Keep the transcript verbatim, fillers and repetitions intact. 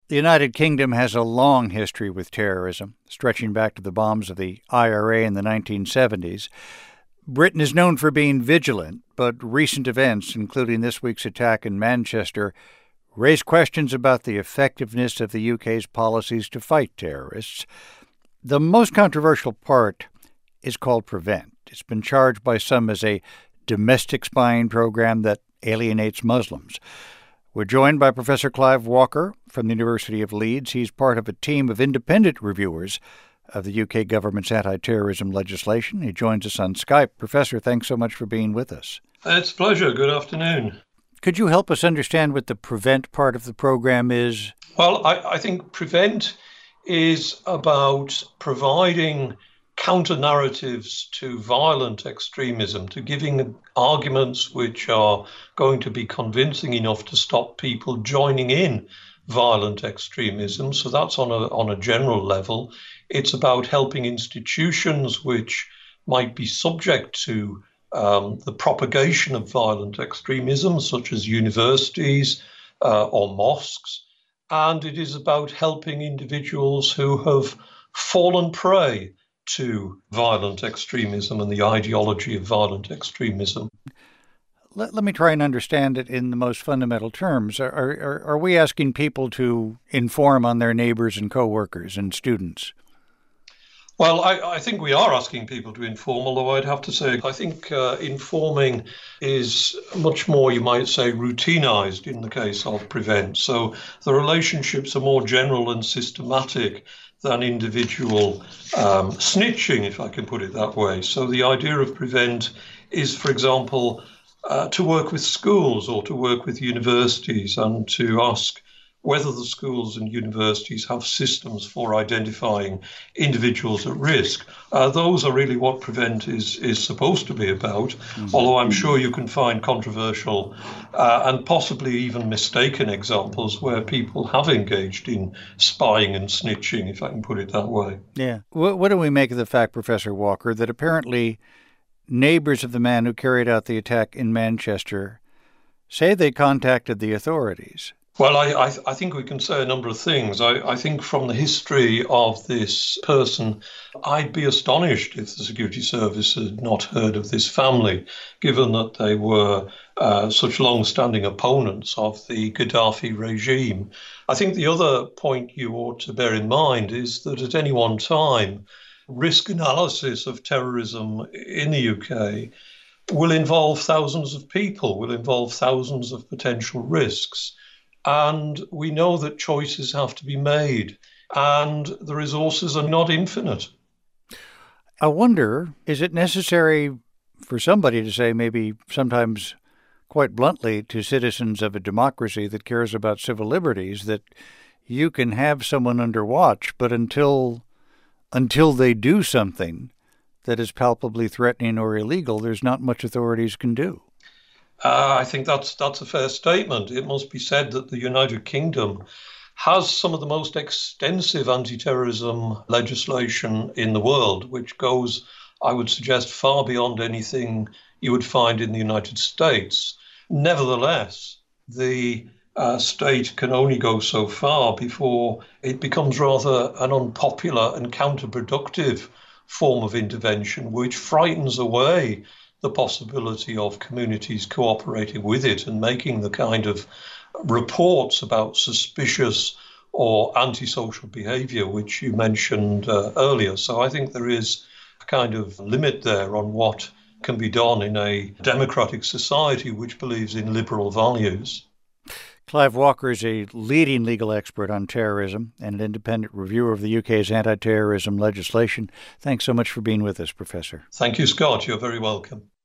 The United Kingdom has a long history with terrorism, stretching back to the bombs of the I R A in the nineteen seventies. Britain is known for being vigilant, but recent events, including this week's attack in Manchester, raise questions about the effectiveness of the U K's policies to fight terrorists. The most controversial part is called PREVENT. It's been charged by some as a domestic spying program that alienates Muslims. We're joined by Professor Clive Walker from the University of Leeds. He's part of a team of independent reviewers of the U K government's anti-terrorism legislation. He joins us on Skype. Professor, thanks so much for being with us. It's a pleasure. Good afternoon. Could you help us understand what the PREVENT part of the program is? Well, I, I think PREVENT is about providing counter-narratives to violent extremism, to giving arguments which are going to be convincing enough to stop people joining in violent extremism. So that's on a on a general level. It's about helping institutions which might be subject to um, the propagation of violent extremism, such as universities uh, or mosques. And it is about helping individuals who have fallen prey to violent extremism and the ideology of violent extremism. Let, let me try and understand it in the most fundamental terms. Are, are, are we asking people to inform on their neighbors and coworkers and students? Well, I, I think we are asking people to inform, although I'd have to say I think uh, informing is much more, you might say, routinized in the case of PREVENT. So the relationships are more general and systematic than individual um, snitching, if I can put it that way. So the idea of PREVENT is, for example, uh, to work with schools or to work with universities and to ask whether the schools and universities have systems for identifying individuals at risk. Uh, those are really what PREVENT is, is supposed to be about, mm-hmm. although I'm sure you can find controversial uh, and possibly even mistaken examples where people have engaged in spying and snitching, if I can put it that way. Yeah. What, what do we make of the fact, Professor Walker, that apparently neighbors of the man who carried out the attack in Manchester say they contacted the authorities? Well, I, I, I think we can say a number of things. I, I think from the history of this person, I'd be astonished if the security service had not heard of this family, given that they were uh, such long-standing opponents of the Gaddafi regime. I think the other point you ought to bear in mind is that at any one time, risk analysis of terrorism in the U K will involve thousands of people, will involve thousands of potential risks. And we know that choices have to be made, and the resources are not infinite. I wonder, is it necessary for somebody to say, maybe sometimes quite bluntly, to citizens of a democracy that cares about civil liberties, that you can have someone under watch, but until until they do something that is palpably threatening or illegal, there's not much authorities can do? Uh, I think that's that's a fair statement. It must be said that the United Kingdom has some of the most extensive anti-terrorism legislation in the world, which goes, I would suggest, far beyond anything you would find in the United States. Nevertheless, the uh, state can only go so far before it becomes rather an unpopular and counterproductive form of intervention, which frightens away the possibility of communities cooperating with it and making the kind of reports about suspicious or antisocial behavior which you mentioned uh, earlier. So I think there is a kind of limit there on what can be done in a democratic society which believes in liberal values. Clive Walker is a leading legal expert on terrorism and an independent reviewer of the U K's anti-terrorism legislation. Thanks so much for being with us, Professor. Thank you, Scott. You're very welcome.